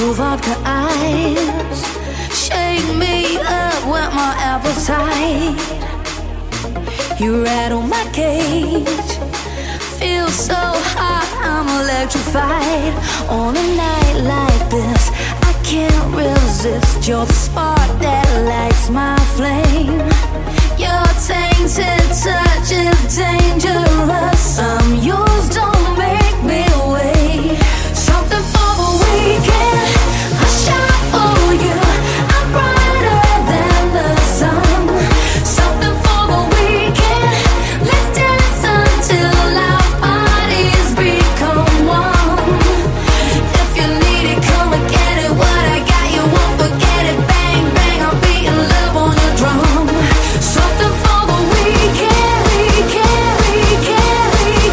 cool vodka eyes shake me up with my appetite. You rattle my cage, feel so hot, I'm electrified. On a night like this, I can't resist. You're the spark that lights my flame. Your tainted touch is dangerous. I'm yours, don't make me wait. Something for the weekend, I shine for you. I'm brighter than the sun. Something for the weekend, let's dance until our bodies become one. If you need it, come and get it. What I got, you won't forget it. Bang, bang, I'm beating love on your drum. Something for the weekend, weekend, weekend,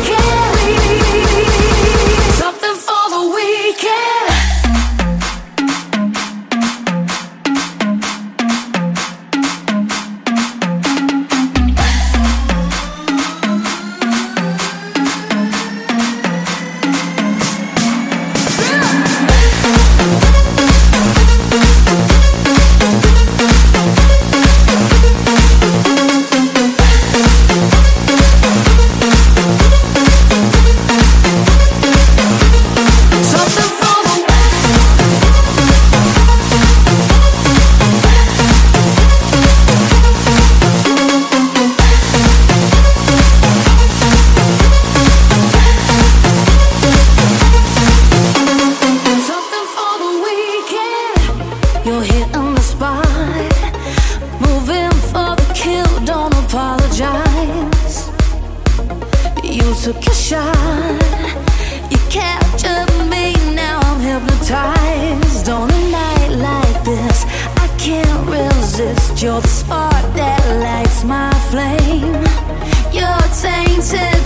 weekend. Something for the weekend. You're hitting the spot, moving for the kill, don't apologize. You took your shot, you captured me, now I'm hypnotized. On a night like this, I can't resist. You're the spark that lights my flame. You're tainted